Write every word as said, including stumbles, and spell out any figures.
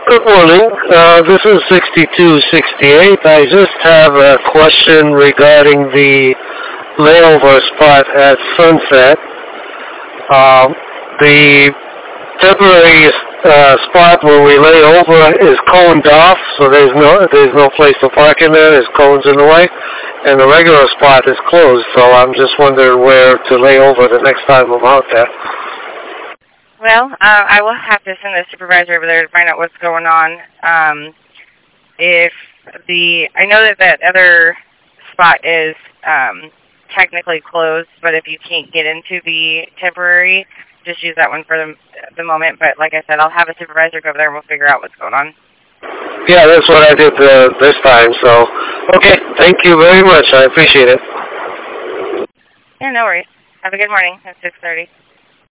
Good morning. Uh, this is sixty-two sixty-eight. I just have a question regarding the layover spot at Sunset. Uh, the temporary uh, spot where we lay over is coned off, so there's no there's no place to park in there. There's cones in the way, and the regular spot is closed. So I'm just wondering where to lay over the next time I'm out there. Well, uh, I will have to send the supervisor over there to find out what's going on. Um, if the, I know that that other spot is um, technically closed, but if you can't get into the temporary, just use that one for the, the moment. But like I said, I'll have a supervisor go over there and we'll figure out what's going on. Yeah, that's what I did uh, this time. So, okay, thank you very much. I appreciate it. Yeah, no worries. Have a good morning. It's six thirty.